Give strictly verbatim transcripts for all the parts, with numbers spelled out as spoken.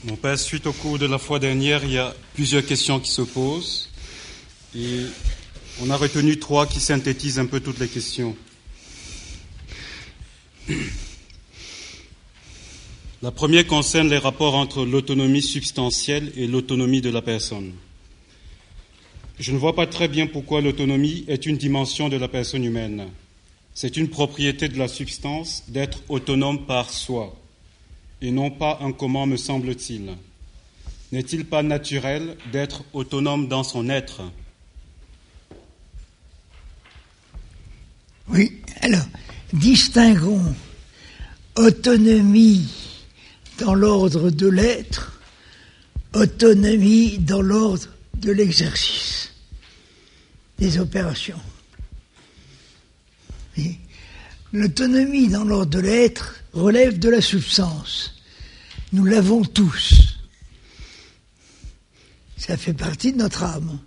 Mon Père, suite au cours de la fois dernière, il y a plusieurs questions qui se posent et on a retenu trois qui synthétisent un peu toutes les questions. La première concerne les rapports entre l'autonomie substantielle et l'autonomie de la personne. Je ne vois pas très bien pourquoi l'autonomie est une dimension de la personne humaine. C'est une propriété de la substance d'être autonome par soi, et non pas un comment, me semble-t-il. N'est-il pas naturel d'être autonome dans son être ? Oui, alors, distinguons autonomie dans l'ordre de l'être, autonomie dans l'ordre de l'exercice des opérations. Et l'autonomie dans l'ordre de l'être relève de la substance. Nous l'avons tous. Ça fait partie de notre âme.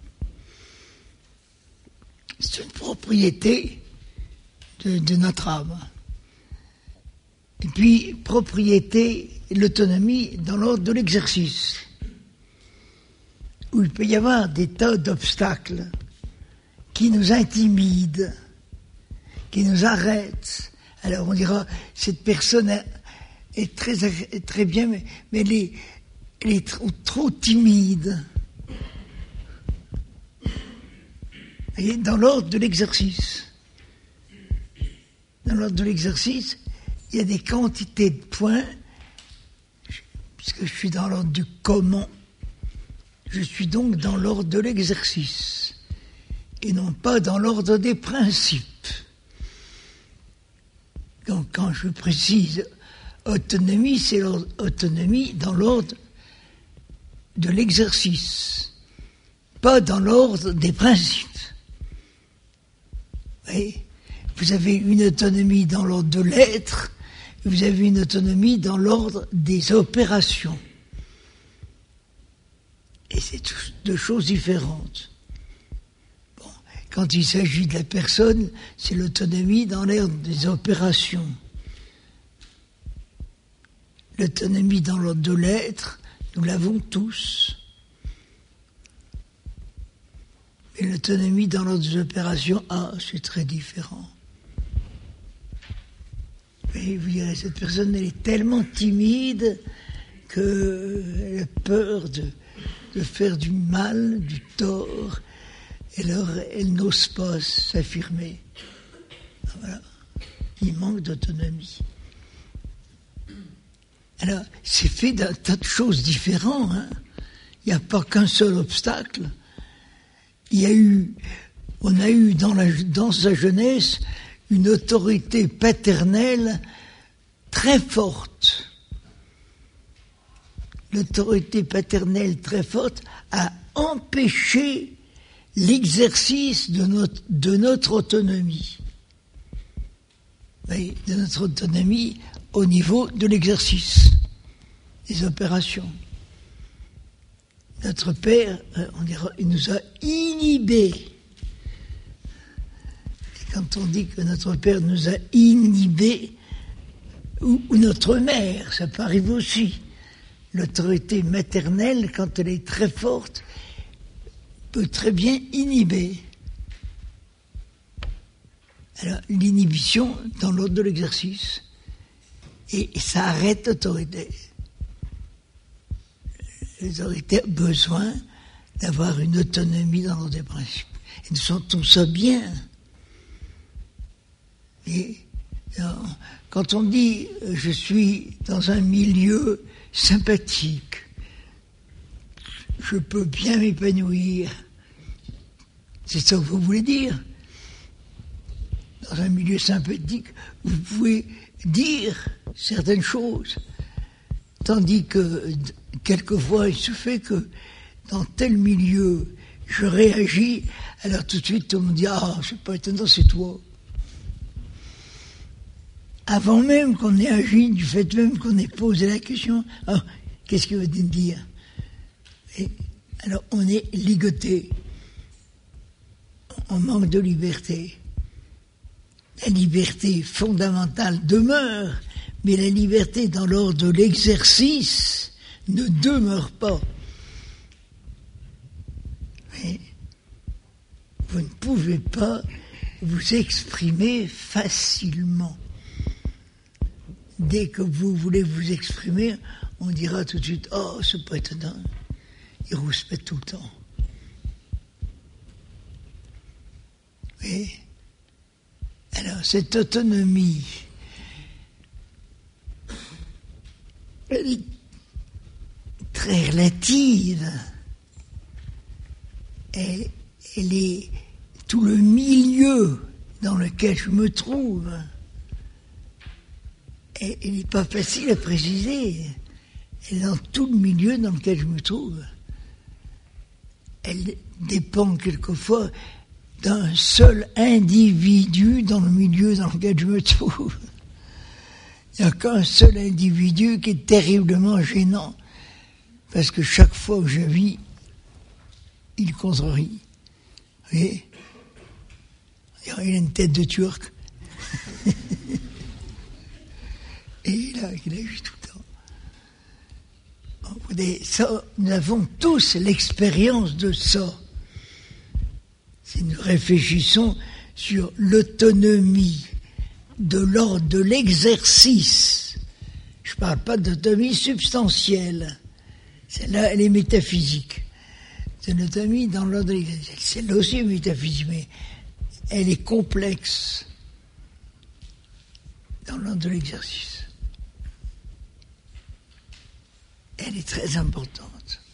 C'est une propriété de, de notre âme. Et puis, propriété, l'autonomie dans l'ordre de l'exercice, où il peut y avoir des tas d'obstacles qui nous intimident, qui nous arrêtent. Alors on dira, cette personne est très, est très bien, mais, mais elle est, elle est trop, trop timide. Et dans l'ordre de l'exercice, dans l'ordre de l'exercice, il y a des quantités de points, puisque je suis dans l'ordre du comment, je suis donc dans l'ordre de l'exercice, et non pas dans l'ordre des principes. Donc quand je précise autonomie, c'est l'autonomie dans l'ordre de l'exercice, pas dans l'ordre des principes. Vous voyez ? Vous avez une autonomie dans l'ordre de l'être, vous avez une autonomie dans l'ordre des opérations. Et c'est deux choses différentes. Bon, quand il s'agit de la personne, c'est l'autonomie dans l'ordre des opérations. L'autonomie dans l'ordre de l'être, nous l'avons tous. Mais l'autonomie dans l'ordre des opérations, ah, c'est très différent. Et vous direz, cette personne, elle est tellement timide qu'elle a peur de, de faire du mal, du tort, et alors elle n'ose pas s'affirmer. Voilà. Il manque d'autonomie. Alors, c'est fait d'un tas de choses différentes. Hein. Il n'y a pas qu'un seul obstacle. Il y a eu, on a eu dans, la, dans sa jeunesse une autorité paternelle très forte. L'autorité paternelle très forte a empêché l'exercice de notre, de notre autonomie. Oui, de notre autonomie au niveau de l'exercice, des opérations. Notre père, on dira, il nous a inhibés. Quand on dit que notre père nous a inhibés, ou, ou notre mère, ça peut arriver aussi. L'autorité maternelle, quand elle est très forte, peut très bien inhiber. Alors, l'inhibition dans l'ordre de l'exercice. Et, et ça arrête l'autorité. L'autorité a besoin d'avoir une autonomie dans l'ordre des principes. Et nous sentons ça bien. Et alors, quand on dit euh, je suis dans un milieu sympathique, je peux bien m'épanouir, c'est ça que vous voulez dire. Dans un milieu sympathique, vous pouvez dire certaines choses, tandis que quelquefois il se fait que dans tel milieu je réagis, alors tout de suite on me dit ah c'est pas étonnant, c'est toi. Avant même qu'on ait agi, du fait même qu'on ait posé la question, ah, qu'est-ce que vous venez de dire ? Et alors on est ligoté, on manque de liberté. La liberté fondamentale demeure, mais la liberté dans l'ordre de l'exercice ne demeure pas. Mais vous ne pouvez pas vous exprimer facilement. Dès que vous voulez vous exprimer, on dira tout de suite « Oh, c'est pas étonnant, il rouspète tout le temps. » Oui. Alors, cette autonomie, elle est très relative. Elle, elle est tout le milieu dans lequel je me trouve. Elle n'est pas facile à préciser. Elle est dans tout le milieu dans lequel je me trouve. Elle dépend quelquefois d'un seul individu dans le milieu dans lequel je me trouve. Il n'y a qu'un seul individu qui est terriblement gênant, parce que chaque fois que je vis, il contrarie. Vous voyez ? Il a une tête de Turc. Et il a, il a eu tout le temps. Ça, nous avons tous l'expérience de ça. Si nous réfléchissons sur l'autonomie de l'ordre de l'exercice, je ne parle pas d'autonomie substantielle, celle-là, elle est métaphysique. C'est l'autonomie dans l'ordre de l'exercice. Celle-là aussi est métaphysique, mais elle est complexe dans l'ordre de l'exercice. Elle est très importante.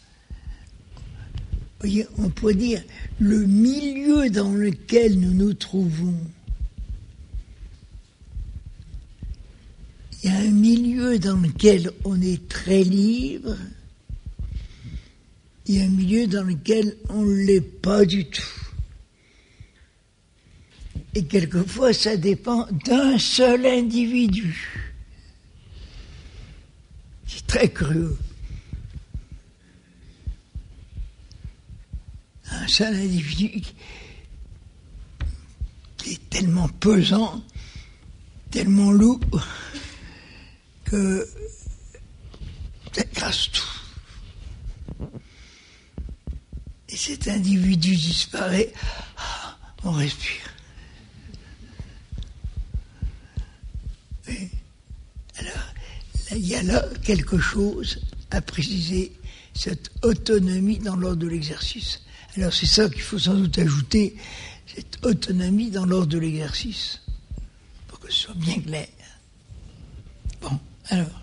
Vous voyez, on pourrait dire le milieu dans lequel nous nous trouvons. Il y a un milieu dans lequel on est très libre. Il y a un milieu dans lequel on ne l'est pas du tout. Et quelquefois, ça dépend d'un seul individu. C'est très curieux. Un seul individu qui est tellement pesant, tellement lourd, que ça écrase tout. Et cet individu disparaît, on respire. Et alors, là, il y a là quelque chose à préciser, cette autonomie dans l'ordre de l'exercice. Alors c'est ça qu'il faut sans doute ajouter, cette autonomie dans l'ordre de l'exercice, pour que ce soit bien clair. Bon, alors.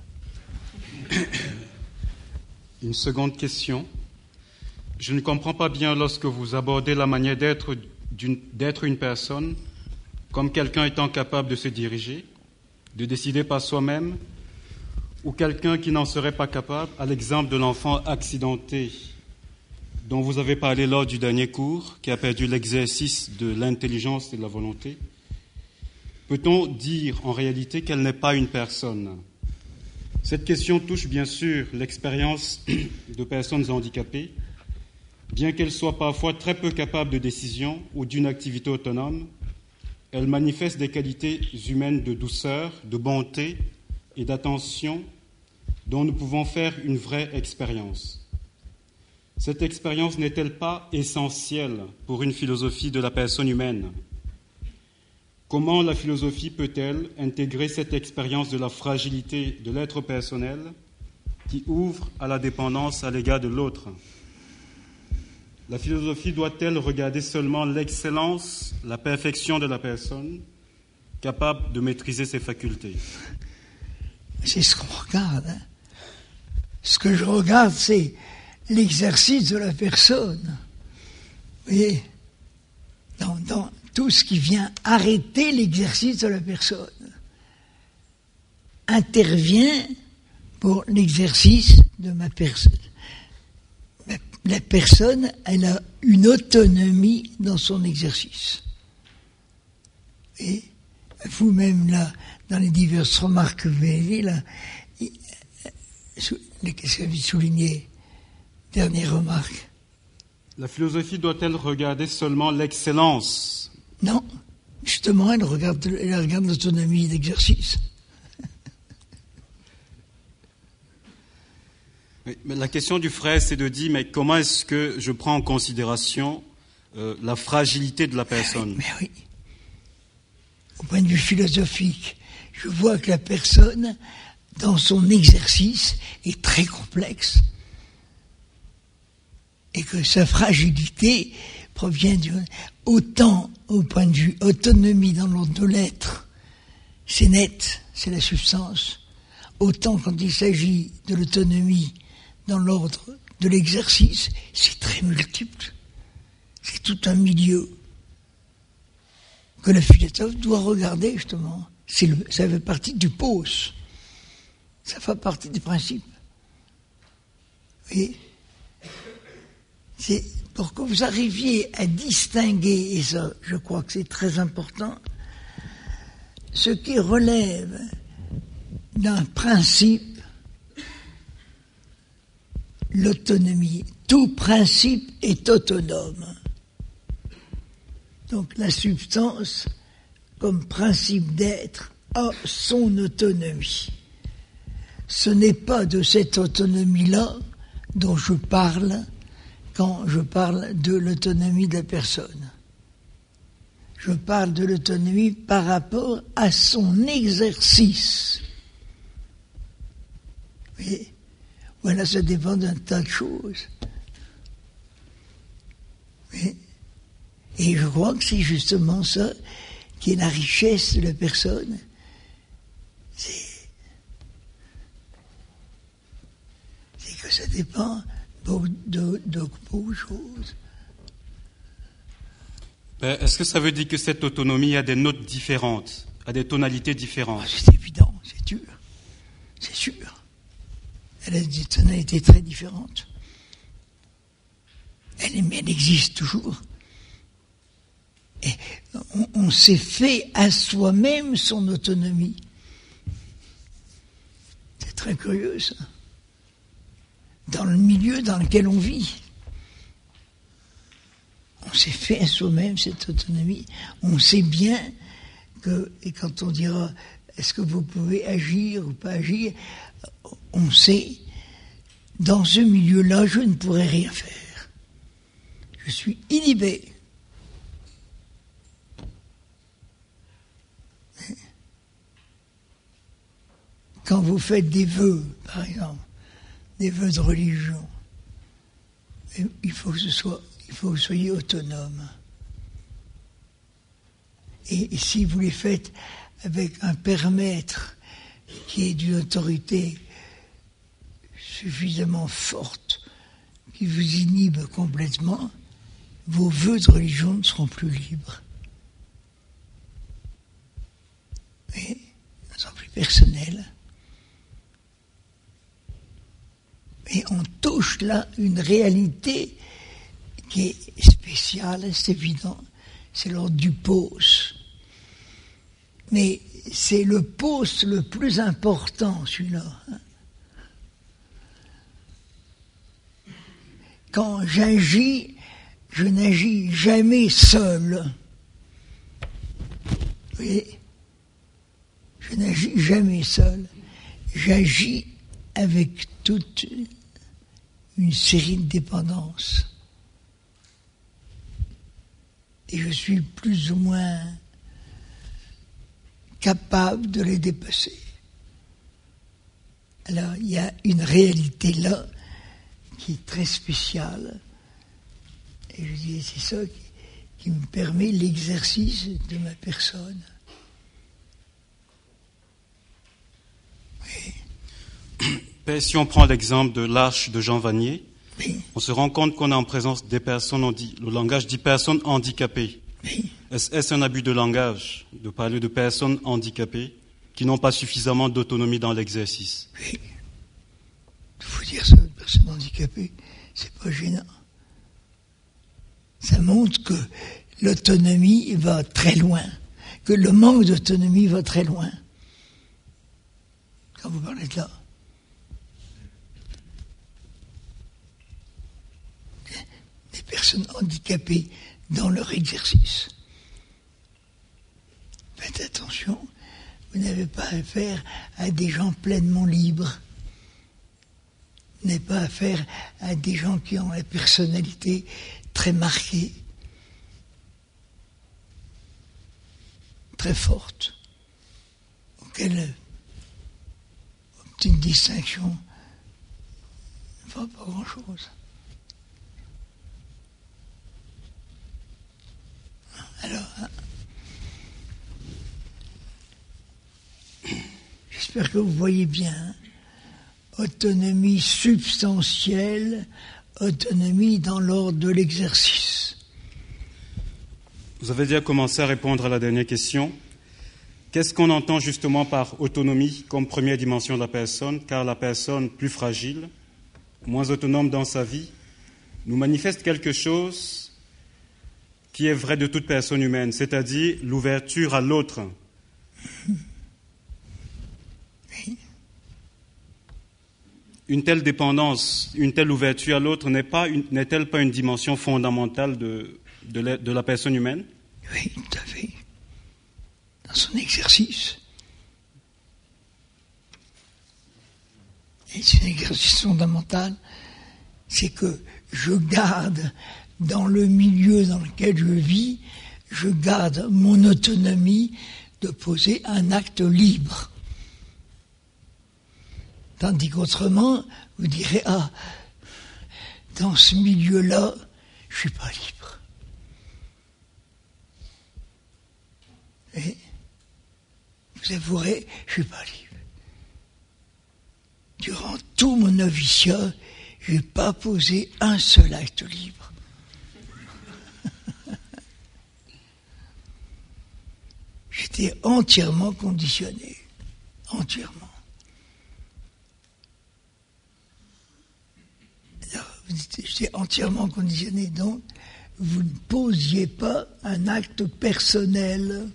Une seconde question. Je ne comprends pas bien lorsque vous abordez la manière d'être, d'une, d'être une personne comme quelqu'un étant capable de se diriger, de décider par soi-même, ou quelqu'un qui n'en serait pas capable, à l'exemple de l'enfant accidenté dont vous avez parlé lors du dernier cours, qui a perdu l'exercice de l'intelligence et de la volonté. Peut-on dire en réalité qu'elle n'est pas une personne ? Cette question touche bien sûr l'expérience de personnes handicapées, bien qu'elles soient parfois très peu capables de décision ou d'une activité autonome. Elles manifestent des qualités humaines de douceur, de bonté et d'attention dont nous pouvons faire une vraie expérience. Cette expérience n'est-elle pas essentielle pour une philosophie de la personne humaine ? Comment la philosophie peut-elle intégrer cette expérience de la fragilité de l'être personnel qui ouvre à la dépendance à l'égard de l'autre ? La philosophie doit-elle regarder seulement l'excellence, la perfection de la personne, capable de maîtriser ses facultés ? C'est ce qu'on regarde. Hein. Ce que je regarde, c'est l'exercice de la personne. Vous voyez, dans, dans tout ce qui vient arrêter l'exercice de la personne, intervient pour l'exercice de ma personne. La personne, elle a une autonomie dans son exercice. Et vous-même, là, dans les diverses remarques que vous avez dit, là, qu'est-ce que vous soulignez ? Dernière remarque. La philosophie doit-elle regarder seulement l'excellence ? Non, justement, elle regarde, elle regarde l'autonomie d'exercice. Oui, mais la question du frère, c'est de dire, mais comment est-ce que je prends en considération euh, la fragilité de la personne? Mais oui. Au point de vue philosophique, je vois que la personne, dans son exercice, est très complexe et que sa fragilité provient du... Autant au point de vue autonomie dans l'ordre de l'être, c'est net, c'est la substance. Autant quand il s'agit de l'autonomie dans l'ordre de l'exercice, c'est très multiple. C'est tout un milieu que le philosophe doit regarder, justement. C'est le, ça fait partie du pose. Ça fait partie du principe. Vous voyez ? C'est pour que vous arriviez à distinguer, et ça, je crois que c'est très important, ce qui relève d'un principe, l'autonomie. Tout principe est autonome. Donc la substance, comme principe d'être, a son autonomie. Ce n'est pas de cette autonomie-là dont je parle quand je parle de l'autonomie de la personne. Je parle de l'autonomie par rapport à son exercice. Vous voyez ? Voilà, ça dépend d'un tas de choses. Mais, et je crois que c'est justement ça qui est la richesse de la personne. C'est, c'est que ça dépend de, de, de beaucoup de choses. Ben, est-ce que ça veut dire que cette autonomie a des notes différentes, a des tonalités différentes? Ah, c'est évident, c'est sûr. C'est sûr. Elle a des tonalités très différentes. Elle, mais elle existe toujours. Et on, on s'est fait à soi-même son autonomie. C'est très curieux, ça. Dans le milieu dans lequel on vit. On s'est fait à soi-même cette autonomie. On sait bien que, et quand on dira, est-ce que vous pouvez agir ou pas agir, on sait, dans ce milieu-là, je ne pourrais rien faire. Je suis inhibé. Quand vous faites des vœux, par exemple, des vœux de religion, il faut que ce soit, il faut que vous soyez autonome. Et, et si vous les faites avec un père maître qui est d'une autorité suffisamment forte, qui vous inhibe complètement, vos vœux de religion ne seront plus libres. Mais ils ne sont plus personnels. Et on touche là une réalité qui est spéciale, c'est évident, c'est l'ordre du pose. Mais c'est le pose le plus important, celui-là. Quand j'agis, je n'agis jamais seul. Vous voyez ? Je n'agis jamais seul. J'agis avec toute une série de dépendances. Et je suis plus ou moins capable de les dépasser. Alors, il y a une réalité là qui est très spéciale. Et je dis, c'est ça qui, qui me permet l'exercice de ma personne. Oui. Si on prend l'exemple de l'arche de Jean Vanier, Oui. on se rend compte qu'on est en présence des personnes, on dit, le langage dit personnes handicapées. Oui. Est-ce, est-ce un abus de langage de parler de personnes handicapées qui n'ont pas suffisamment d'autonomie dans l'exercice? Oui. Il faut dire ça, de personnes handicapées, c'est pas gênant. Ça montre que l'autonomie va très loin, que le manque d'autonomie va très loin. Quand vous parlez de là. Des personnes handicapées dans leur exercice. Faites attention, vous n'avez pas affaire à des gens pleinement libres. n'est pas affaire à des gens qui ont la personnalité très marquée, très forte, auquel une distinction ne va pas grand-chose. Alors, j'espère que vous voyez bien. Autonomie substantielle, autonomie dans l'ordre de l'exercice. Vous avez déjà commencé à répondre à la dernière question. Qu'est-ce qu'on entend justement par autonomie comme première dimension de la personne, car la personne plus fragile, moins autonome dans sa vie, nous manifeste quelque chose qui est vrai de toute personne humaine, c'est-à-dire l'ouverture à l'autre. Une telle dépendance, une telle ouverture à l'autre n'est pas une, n'est-elle pas une dimension fondamentale de, de, la, de la personne humaine? Oui, tout à fait. Dans son exercice. Et c'est un exercice fondamental, c'est que je garde dans le milieu dans lequel je vis, je garde mon autonomie de poser un acte libre. Tandis qu'autrement, vous direz, ah, dans ce milieu-là, je ne suis pas libre. Et vous avouerez, je ne suis pas libre. Durant tout mon noviciat, je n'ai pas posé un seul acte libre. J'étais entièrement conditionné. Entièrement. J'étais entièrement conditionné, donc vous ne posiez pas un acte personnel.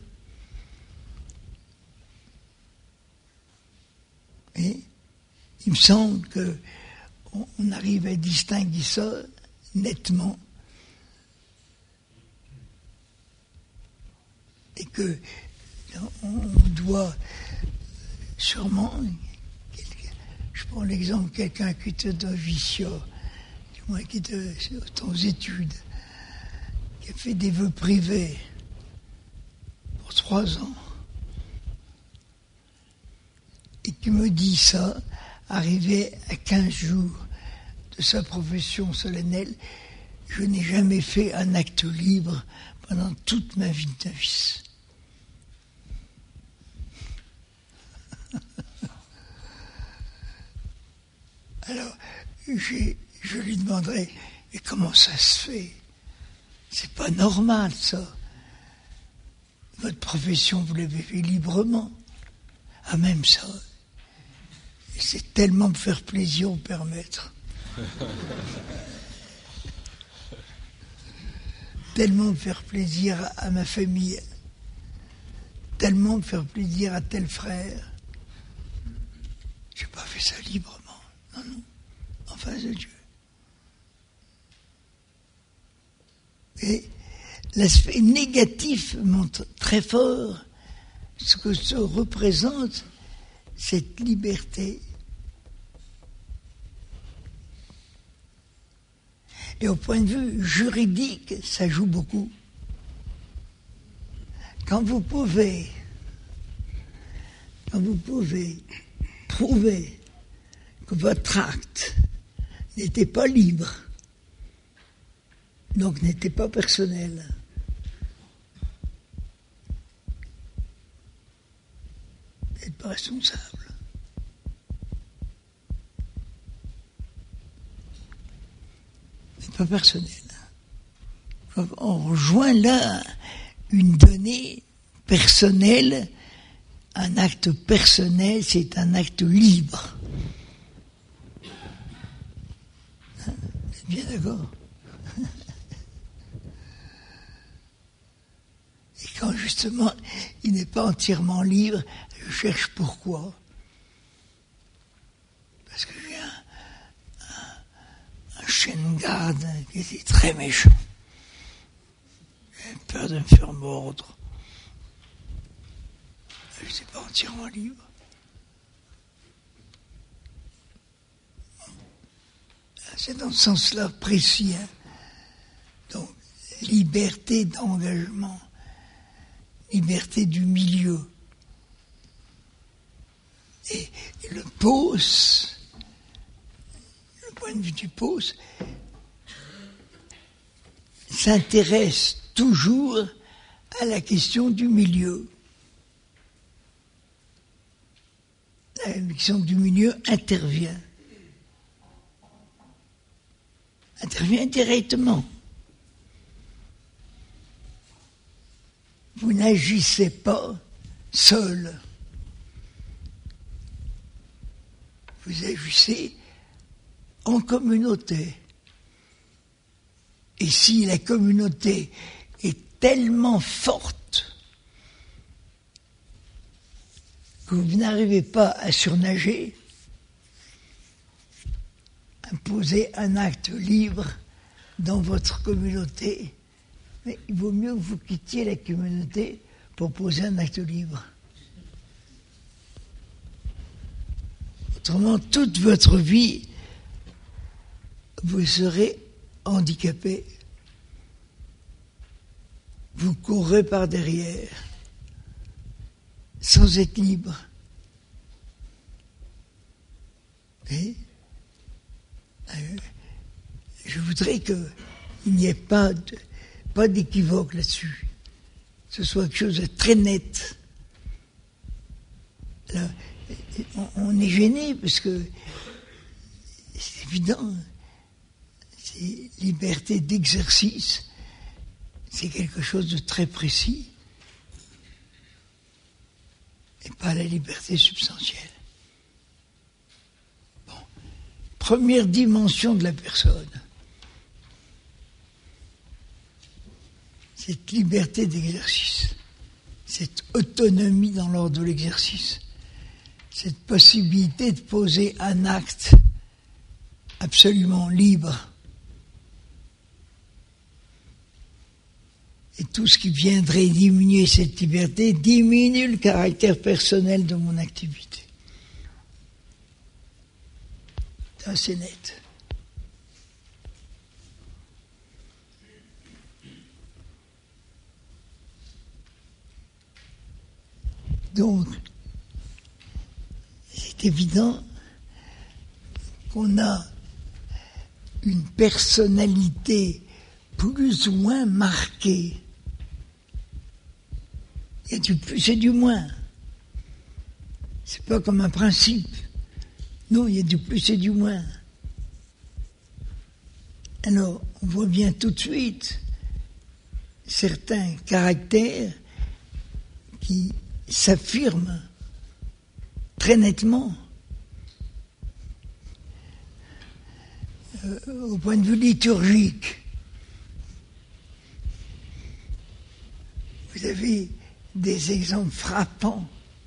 Et il me semble qu'on arrive à distinguer ça nettement. Et que on doit sûrement, je prends l'exemple de quelqu'un qui était d'un vicieux, moi qui était aux études, qui a fait des vœux privés pour trois ans, et qui me dit ça, arrivé à quinze jours de sa profession solennelle, je n'ai jamais fait un acte libre pendant toute ma vie de novice. Alors, j'ai je lui demanderai, mais comment ça se fait? C'est pas normal, ça. Votre profession, vous l'avez fait librement. Ah, même ça. Et c'est tellement me faire plaisir, me permettre. Tellement me faire plaisir à, à ma famille. Tellement me faire plaisir à tel frère. J'ai pas fait ça librement. Non, non. En face de Dieu. Et l'aspect négatif montre très fort ce que se représente cette liberté. Et au point de vue juridique, ça joue beaucoup. Quand vous pouvez, quand vous pouvez prouver que votre acte n'était pas libre, donc n'était pas personnel, vous n'êtes pas responsable. Vous n'êtes pas personnel. Donc on rejoint là une donnée personnelle. Un acte personnel, c'est un acte libre. Vous êtes bien d'accord? Et quand justement il n'est pas entièrement libre, je cherche pourquoi. Parce que j'ai un, un, un chien de garde qui était très méchant. J'avais peur de me faire mordre. Je n'étais pas entièrement libre. c'est dans ce sens-là précis. Hein. Donc, liberté d'engagement, liberté du milieu. Et, et le P O S, le point de vue du P O S, s'intéresse toujours à la question du milieu. La question du milieu intervient. Intervient directement. Vous n'agissez pas seul. Vous agissez en communauté. Et si la communauté est tellement forte que vous n'arrivez pas à surnager, à poser un acte libre dans votre communauté, mais il vaut mieux que vous quittiez la communauté pour poser un acte libre. Autrement, toute votre vie, vous serez handicapé. Vous courez par derrière, sans être libre. Et euh, je voudrais qu'il n'y ait pas, de, pas d'équivoque là-dessus. Que ce soit quelque chose de très net. Là, on, on est gêné parce que c'est évident, c'est liberté d'exercice, c'est quelque chose de très précis et pas la liberté substantielle. Bon. Première dimension de la personne, cette liberté d'exercice, cette autonomie dans l'ordre de l'exercice, cette possibilité de poser un acte absolument libre. Et tout ce qui viendrait diminuer cette liberté diminue le caractère personnel de mon activité. Ça, c'est net. Donc, c'est évident qu'on a une personnalité plus ou moins marquée. Il y a du plus et du moins. C'est pas comme un principe. Non, il y a du plus et du moins. Alors, on voit bien tout de suite certains caractères qui s'affirment très nettement. Euh, au point de vue liturgique, vous avez des exemples frappants.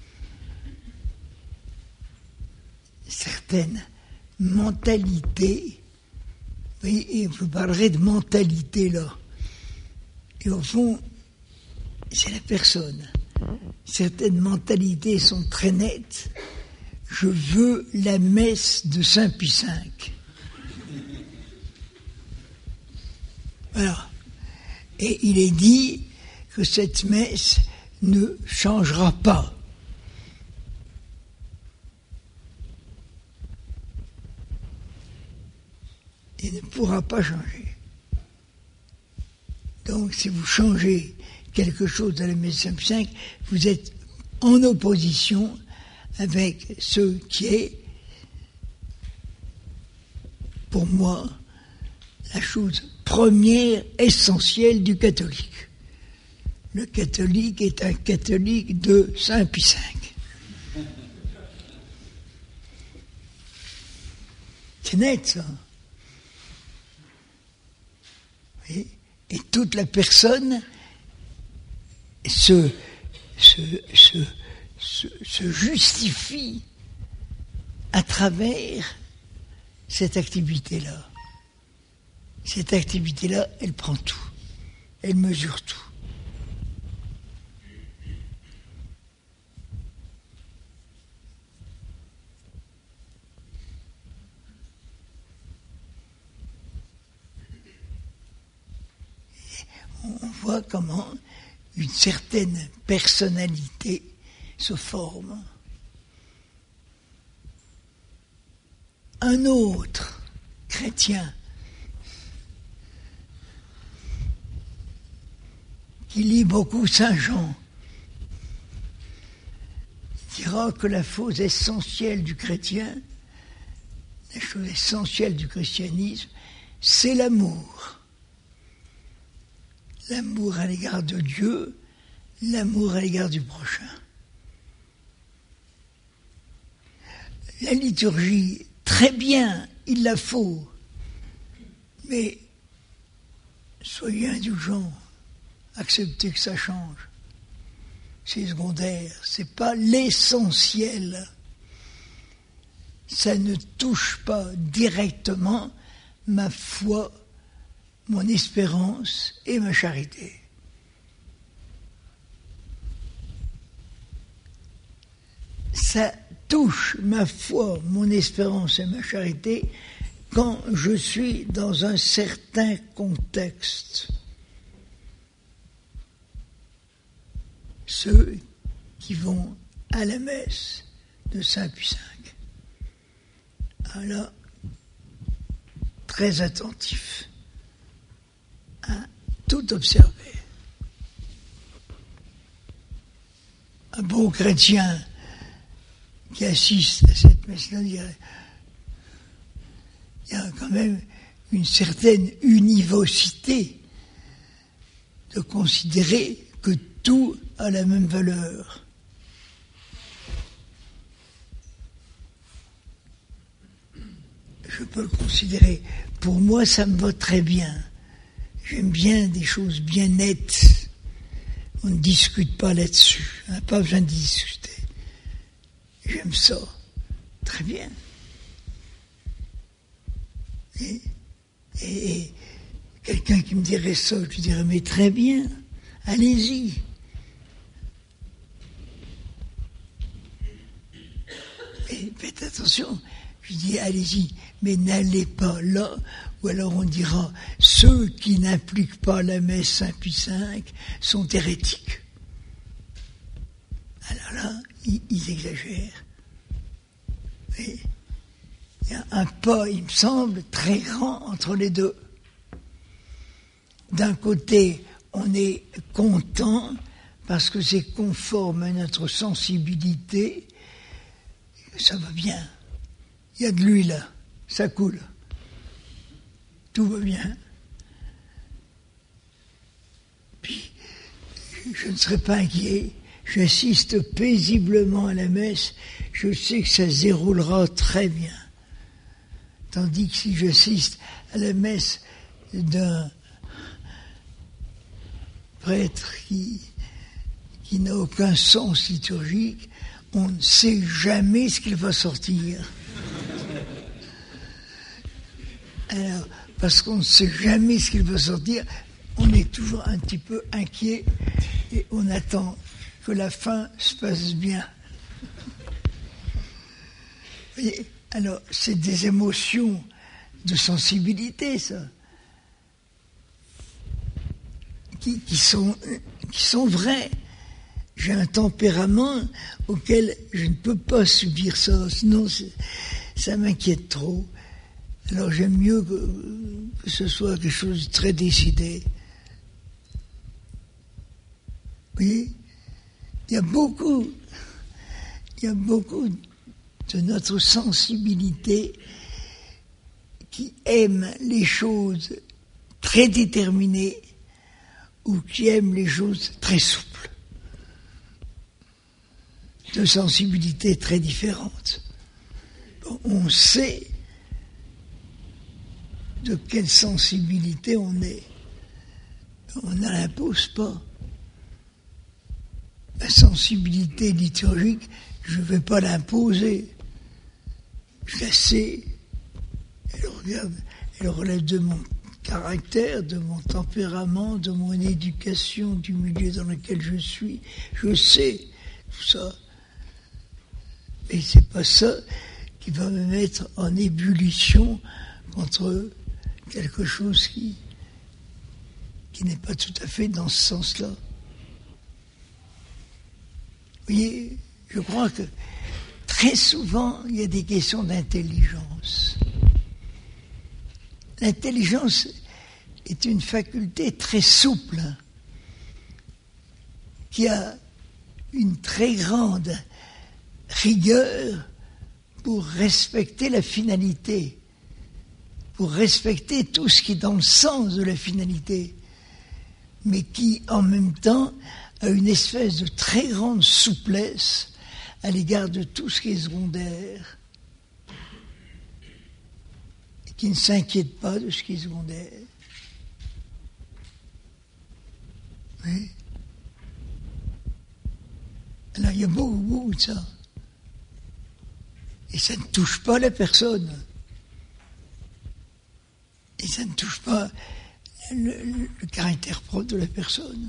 Certaines mentalités, et vous parlerez de mentalité là, et au fond, c'est la personne. Certaines mentalités sont très nettes. Je veux la messe de Saint Pie V. Voilà. Et il est dit que cette messe ne changera pas. Et ne pourra pas changer. Donc, si vous changez quelque chose dans la messe de Saint Pie V, vous êtes en opposition avec ce qui est, pour moi, la chose première, essentielle du catholique. Le catholique est un catholique de Saint Pie V. C'est net, ça. Et, et toute la personne se, se, se, se, se justifie à travers cette activité-là. Cette activité-là, elle prend tout. Elle mesure tout. vois comment une certaine personnalité se forme. Un autre chrétien qui lit beaucoup Saint Jean dira que la chose essentielle du chrétien, la chose essentielle du christianisme, c'est l'amour. L'amour à l'égard de Dieu, l'amour à l'égard du prochain. La liturgie, très bien, il la faut, mais soyez indulgents, acceptez que ça change. C'est secondaire, c'est pas l'essentiel. Ça ne touche pas directement ma foi, mon espérance et ma charité. Ça touche ma foi, mon espérance et ma charité quand je suis dans un certain contexte. Ceux qui vont à la messe de Saint-Pie cinq. Alors, très attentif à tout observer. Un bon chrétien qui assiste à cette messe-là dirait il y a quand même une certaine univocité de considérer que tout a la même valeur. Je peux le considérer. Pour moi, ça me va très bien. J'aime bien des choses bien nettes. On ne discute pas là-dessus. On n'a pas besoin de discuter. J'aime ça. Très bien. Et, et, et quelqu'un qui me dirait ça, je lui dirais, mais très bien, allez-y. Et faites attention, je dis, allez-y, mais n'allez pas là, ou alors on dira, ceux qui n'appliquent pas la messe Saint-Pie cinq sont hérétiques. Alors là, ils, ils exagèrent. Et il y a un pas, il me semble, très grand entre les deux. D'un côté, on est content parce que c'est conforme à notre sensibilité, ça va bien. Il y a de l'huile, ça coule. Tout va bien. Puis, je ne serai pas inquiet. J'assiste paisiblement à la messe. Je sais que ça se déroulera très bien. Tandis que si j'assiste à la messe d'un prêtre qui, qui n'a aucun sens liturgique, on ne sait jamais ce qu'il va sortir. Alors, parce qu'on ne sait jamais ce qu'il va sortir, on est toujours un petit peu inquiet et on attend que la fin se passe bien. Vous voyez, alors, c'est des émotions de sensibilité, ça, qui, qui, sont, qui sont vraies. J'ai un tempérament auquel je ne peux pas subir ça, sinon ça m'inquiète trop. Alors j'aime mieux que, que ce soit quelque chose de très décidé. Vous voyez, il y a beaucoup, il y a beaucoup de notre sensibilité qui aime les choses très déterminées ou qui aime les choses très souples. De sensibilités très différentes. Bon, on sait de quelle sensibilité on est. On ne l'impose pas. La sensibilité liturgique, je ne vais pas l'imposer. Je la sais. Elle, regarde, elle relève de mon caractère, de mon tempérament, de mon éducation, du milieu dans lequel je suis. Je sais tout ça. Mais c'est pas ça qui va me mettre en ébullition contre quelque chose qui, qui n'est pas tout à fait dans ce sens-là. Vous voyez, je crois que très souvent, il y a des questions d'intelligence. L'intelligence est une faculté très souple, qui a une très grande rigueur pour respecter la finalité, pour respecter tout ce qui est dans le sens de la finalité, mais qui, en même temps, a une espèce de très grande souplesse à l'égard de tout ce qui est secondaire, et qui ne s'inquiète pas de ce qui est secondaire. Oui. Alors, il y a beaucoup, beaucoup de ça. Et ça ne touche pas la personne. Et ça ne touche pas le, le, le caractère propre de la personne.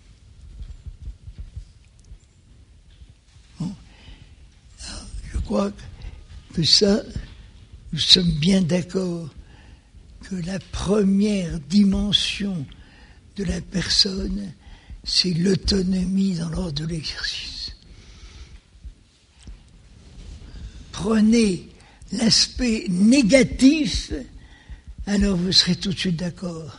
Bon. Alors, je crois que ça, nous sommes bien d'accord que la première dimension de la personne, c'est l'autonomie dans l'ordre de l'exercice. Prenez l'aspect négatif, alors vous serez tout de suite d'accord.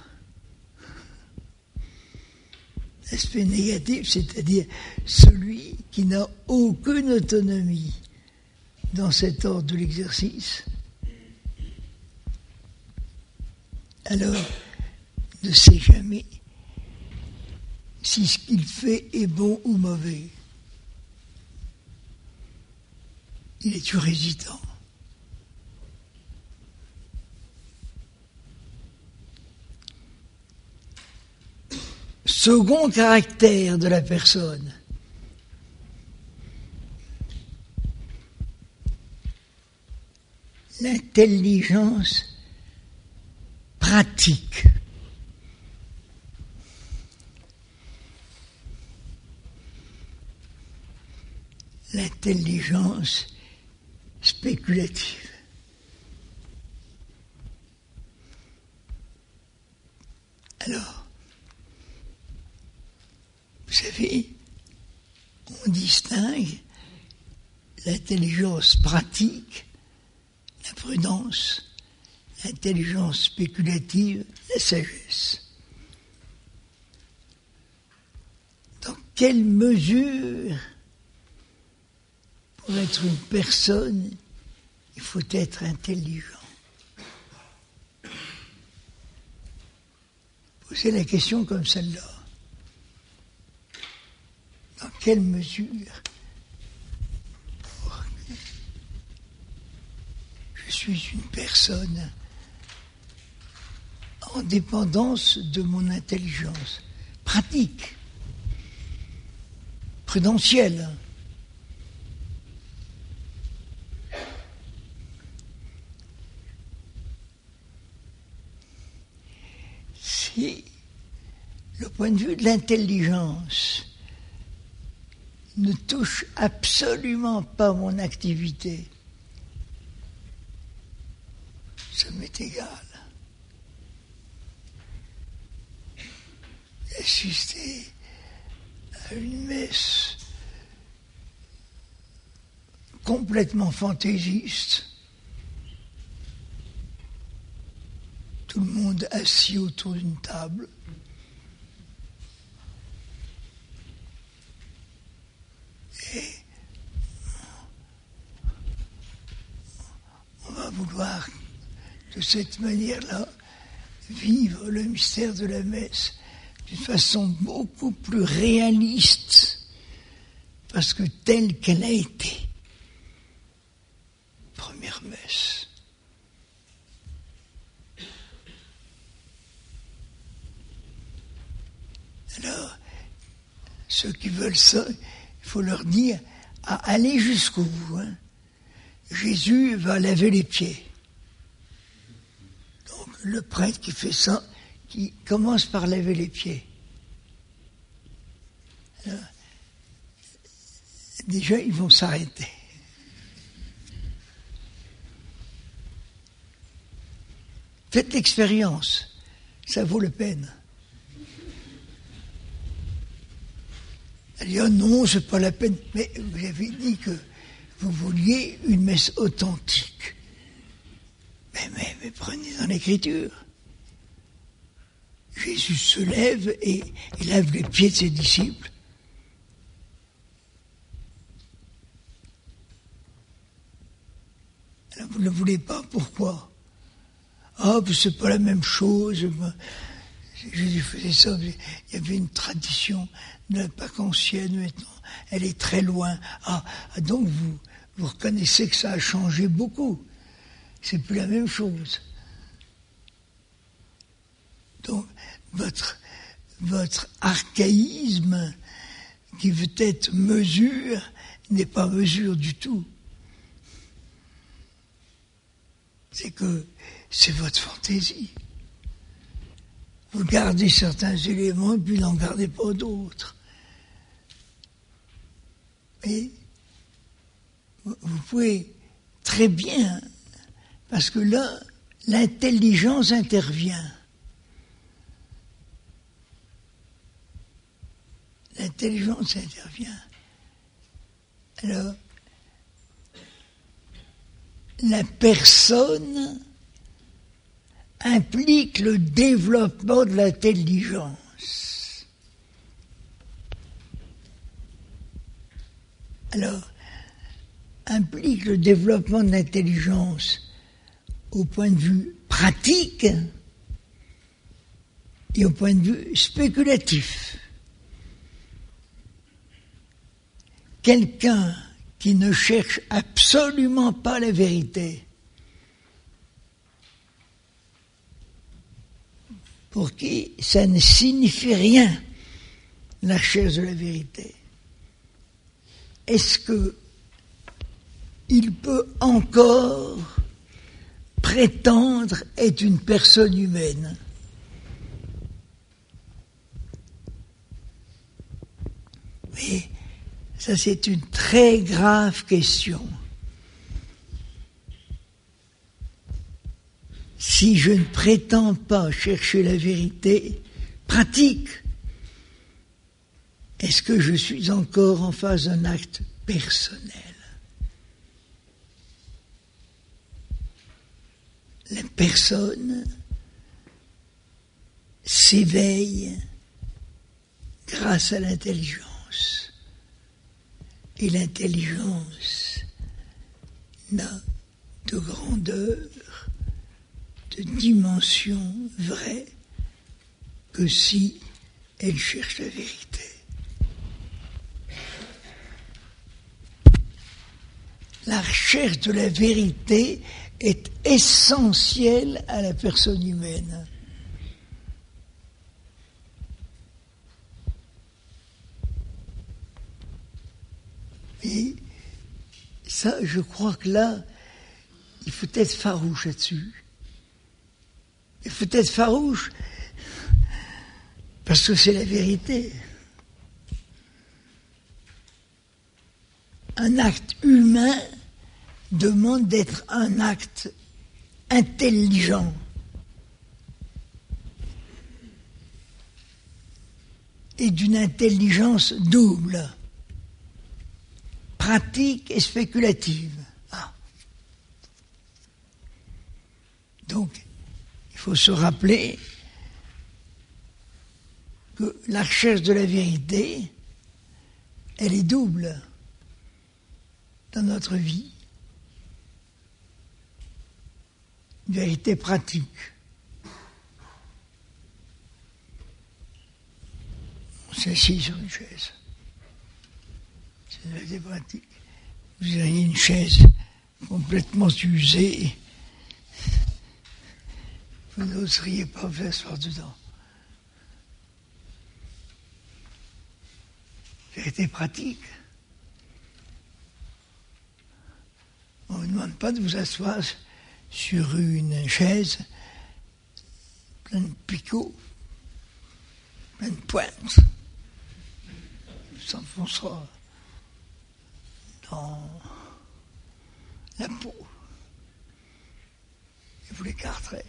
L'aspect négatif, c'est-à-dire celui qui n'a aucune autonomie dans cet ordre de l'exercice, alors ne sait jamais si ce qu'il fait est bon ou mauvais. Il est toujours hésitant. Second caractère de la personne. L'intelligence pratique. L'intelligence spéculative. Alors, vous savez, on distingue l'intelligence pratique, la prudence, l'intelligence spéculative, la sagesse. Dans quelle mesure, pour être une personne, il faut être intelligent? Posez la question comme celle-là. Dans quelle mesure je suis une personne en dépendance de mon intelligence pratique, prudentielle? Si le point de vue de l'intelligence ne touche absolument pas mon activité, ça m'est égal. Assister à une messe complètement fantaisiste, tout le monde assis autour d'une table, et on va vouloir de cette manière-là vivre le mystère de la messe d'une façon beaucoup plus réaliste, parce que telle qu'elle a été, première messe. Alors, ceux qui veulent ça, il faut leur dire, à aller jusqu'au bout. Hein. Jésus va laver les pieds. Donc, le prêtre qui fait ça, qui commence par laver les pieds. Alors, déjà, ils vont s'arrêter. Faites l'expérience, ça vaut la peine. Elle dit, oh non, c'est pas la peine. Mais vous avez dit que vous vouliez une messe authentique. Mais, mais, mais prenez dans l'Écriture. Jésus se lève et, et lave les pieds de ses disciples. Alors vous ne le voulez pas, pourquoi? Ah, oh, c'est pas la même chose. Jésus faisait ça, il y avait une tradition de la Pâque ancienne, maintenant, elle est très loin. Ah, donc vous, vous reconnaissez que ça a changé beaucoup. C'est plus la même chose. Donc, votre, votre archaïsme, qui veut être mesure, n'est pas mesure du tout. C'est que c'est votre fantaisie. Vous gardez certains éléments et puis n'en gardez pas d'autres. Et vous pouvez très bien, parce que là, l'intelligence intervient. L'intelligence intervient. Alors, la personne implique le développement de l'intelligence. Alors, implique le développement de l'intelligence au point de vue pratique et au point de vue spéculatif. Quelqu'un qui ne cherche absolument pas la vérité, pour qui ça ne signifie rien, la recherche de la vérité. Est-ce que il peut encore prétendre être une personne humaine? Mais ça, c'est une très grave question. Si je ne prétends pas chercher la vérité pratique, est-ce que je suis encore en face d'un acte personnel? La personne s'éveille grâce à l'intelligence. Et l'intelligence n'a de grandeur, de dimension vraie, que si elle cherche la vérité. La recherche de la vérité est essentielle à la personne humaine. Et ça, je crois que là, il faut être farouche là-dessus. Il faut être farouche parce que c'est la vérité. Un acte humain demande d'être un acte intelligent. Et d'une intelligence double, pratique et spéculative. Ah. Donc, il faut se rappeler que la recherche de la vérité, elle est double dans notre vie. Une vérité pratique. On s'assit sur une chaise. C'est une vérité pratique. Vous avez une chaise complètement usée. Vous n'oseriez pas vous asseoir dedans. Vérité pratique. On ne vous demande pas de vous asseoir sur une chaise pleine de picots, pleine de pointes. Vous s'enfoncera dans la peau et vous l'écarterez.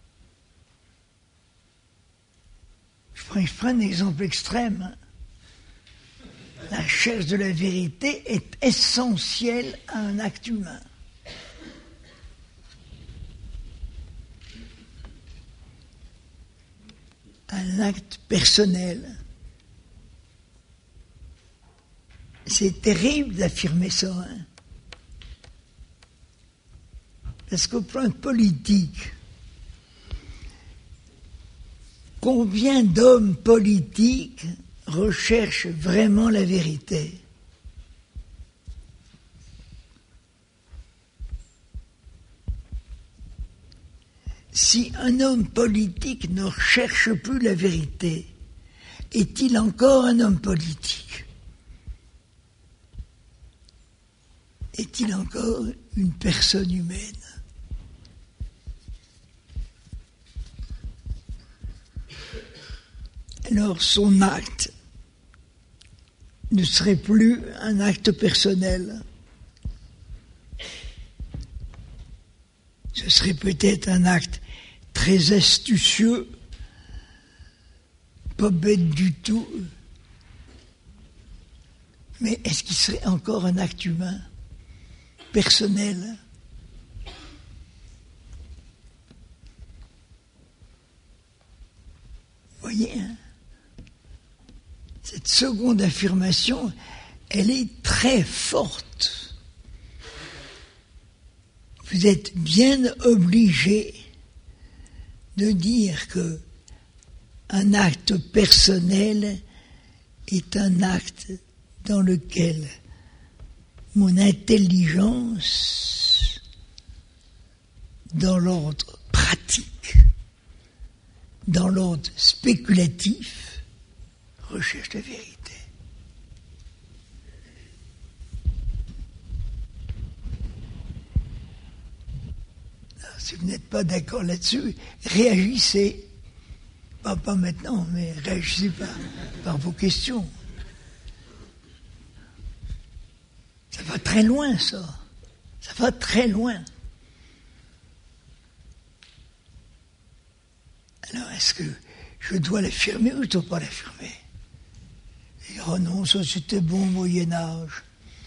Je prends, je prends un exemple extrême. Hein. la recherche de la vérité est essentielle à un acte humain. Un acte personnel. C'est terrible d'affirmer ça, hein? Parce qu'au plan politique, combien d'hommes politiques recherchent vraiment la vérité? Si un homme politique ne recherche plus la vérité, est-il encore un homme politique? Est-il encore une personne humaine? Alors son acte ne serait plus un acte personnel. Ce serait peut-être un acte très astucieux, pas bête du tout. Mais est-ce qu'il serait encore un acte humain, personnel? Vous voyez, hein? Cette seconde affirmation, elle est très forte. Vous êtes bien obligé de dire que un acte personnel est un acte dans lequel mon intelligence, dans l'ordre pratique, dans l'ordre spéculatif, recherche la vérité. Alors, si vous n'êtes pas d'accord là-dessus, réagissez. Pas, pas maintenant, mais réagissez par, par vos questions. Ça va très loin, ça. Ça va très loin. Alors, est-ce que je dois l'affirmer ou je ne dois pas l'affirmer? Et, oh non, ça c'était bon au Moyen-Âge.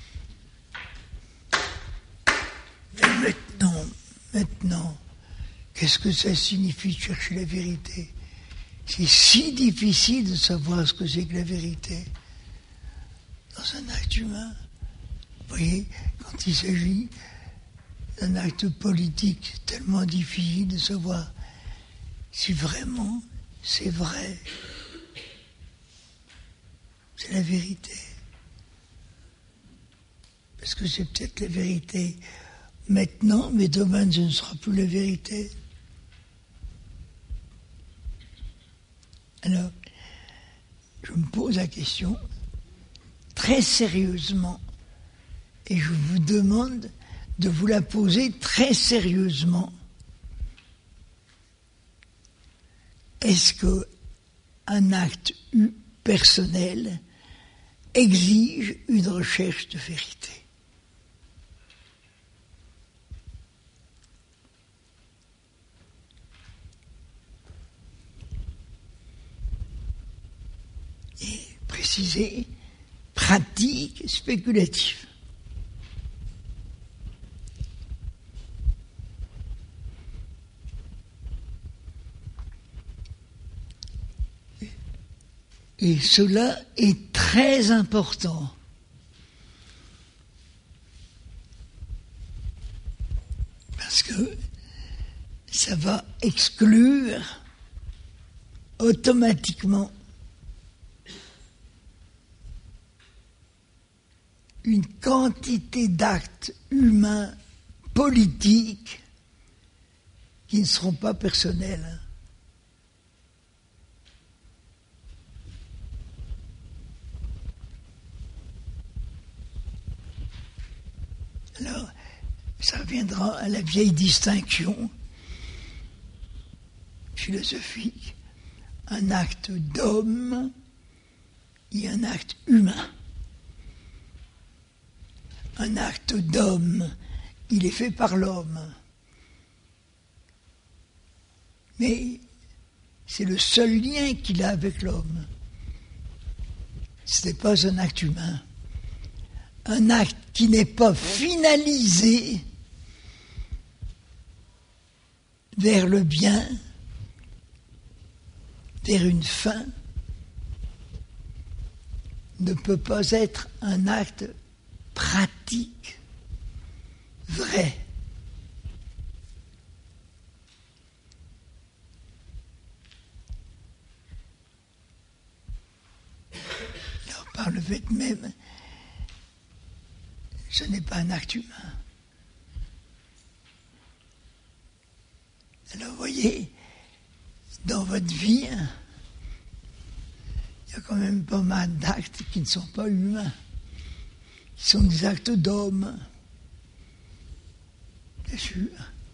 Mais maintenant, maintenant, qu'est-ce que ça signifie de chercher la vérité? C'est si difficile de savoir ce que c'est que la vérité dans un acte humain. Vous voyez, quand il s'agit d'un acte politique, c'est tellement difficile de savoir si vraiment c'est vrai. C'est la vérité. Parce que c'est peut-être la vérité maintenant, mais demain ce ne sera plus la vérité. Alors, je me pose la question très sérieusement et je vous demande de vous la poser très sérieusement. Est-ce qu'un acte personnel exige une recherche de vérité? Et préciser, pratique spéculative. Et cela est très important. Parce que ça va exclure automatiquement une quantité d'actes humains, politiques, qui ne seront pas personnels. Alors, ça reviendra à la vieille distinction philosophique, un acte d'homme et un acte humain. Un acte d'homme, il est fait par l'homme. Mais c'est le seul lien qu'il a avec l'homme. ce n'est pas un acte humain. Un acte qui n'est pas finalisé vers le bien, vers une fin, ne peut pas être un acte pratique, vrai. Alors, par le fait même, ce n'est pas un acte humain. Alors, vous voyez, dans votre vie, il y a quand même pas mal d'actes qui ne sont pas humains, qui sont des actes d'hommes, bien sûr.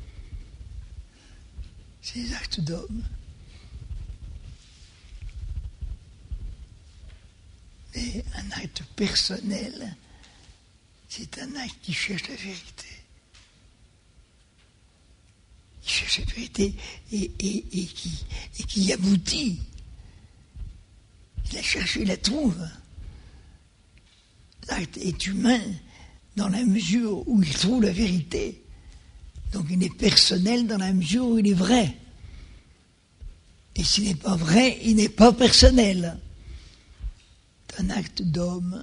C'est des actes d'hommes. Mais un acte personnel, c'est un acte qui cherche la vérité. Qui cherche la vérité et, et, et, qui, et qui y aboutit. Il la cherche, il la trouve. L'acte est humain dans la mesure où il trouve la vérité. Donc il est personnel dans la mesure où il est vrai. Et s'il n'est pas vrai, il n'est pas personnel. C'est un acte d'homme.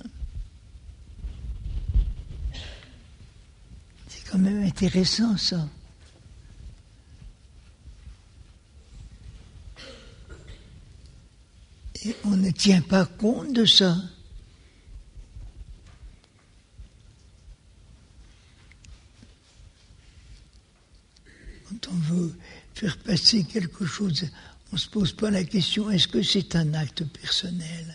C'est quand même intéressant, ça. Et on ne tient pas compte de ça. Quand on veut faire passer quelque chose, on ne se pose pas la question, est-ce que c'est un acte personnel?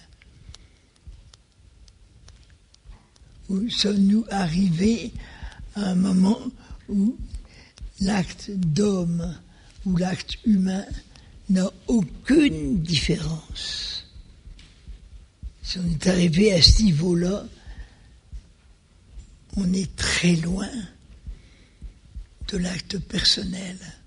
Ou sommes-nous arrivés à un moment où l'acte d'homme ou l'acte humain n'a aucune différence? Si on est arrivé à ce niveau-là, on est très loin de l'acte personnel.